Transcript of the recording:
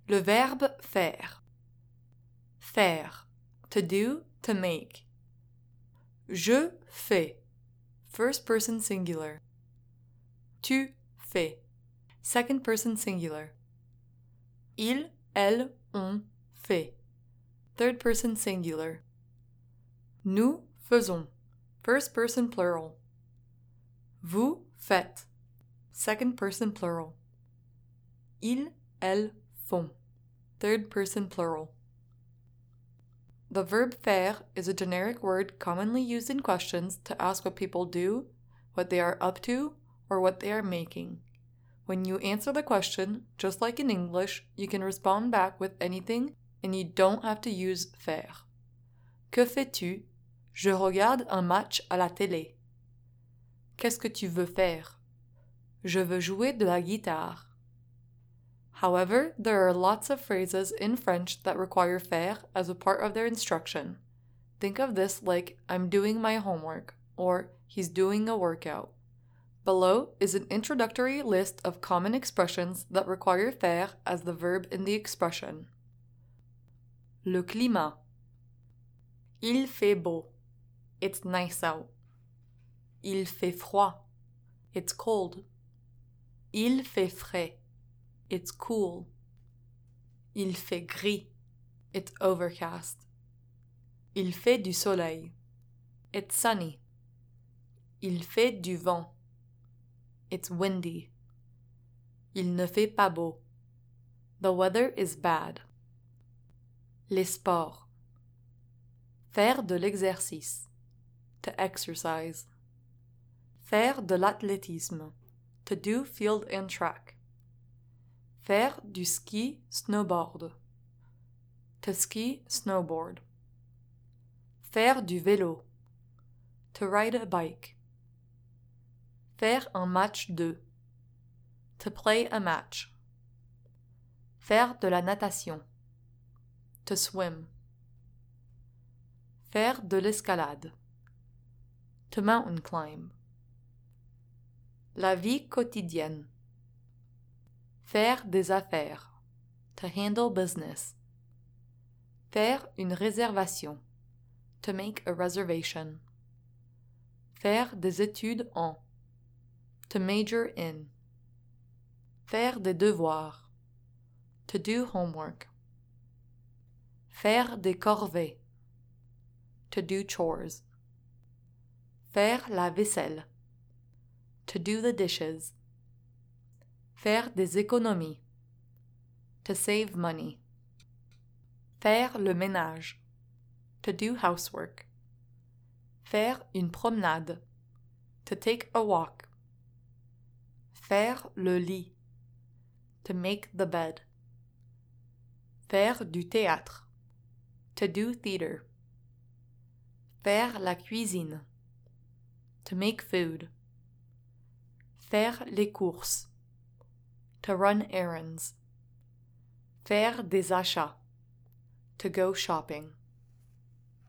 Le verbe faire. Faire. To do, to make. Je fais. First person singular. Tu fais. Second person singular. Il, elle, on fait. Third person singular. Nous faisons. First person plural. Vous faites. Second person plural. Ils, elles font. Third person plural. The verb faire is a generic word commonly used in questions to ask what people do, what they are up to, or what they are making. When you answer the question, just like in English, you can respond back with anything and you don't have to use faire. Que fais-tu? Je regarde un match à la télé. Qu'est-ce que tu veux faire? Je veux jouer de la guitare. However, there are lots of phrases in French that require faire as a part of their instruction. Think of this like I'm doing my homework or he's doing a workout. Below is an introductory list of common expressions that require faire as the verb in the expression. Le climat. Il fait beau. It's nice out. Il fait froid. It's cold. Il fait frais. It's cool. Il fait gris. It's overcast. Il fait du soleil. It's sunny. Il fait du vent. It's windy. Il ne fait pas beau. The weather is bad. Les sports. Faire de l'exercice. To exercise. Faire de l'athlétisme. To do field and track. Faire du ski snowboard. To ski snowboard. Faire du vélo. To ride a bike. Faire un match de. To play a match. Faire de la natation. To swim. Faire de l'escalade. To mountain climb. La vie quotidienne. Faire des affaires. To handle business. Faire une réservation. To make a reservation. Faire des études en. To major in. Faire des devoirs. To do homework. Faire des corvées. To do chores. Faire la vaisselle. To do the dishes. Faire des économies. To save money. Faire le ménage. To do housework. Faire une promenade. To take a walk. Faire le lit. To make the bed. Faire du théâtre. To do theater. Faire la cuisine. To make food. Faire les courses. To run errands. Faire des achats. To go shopping.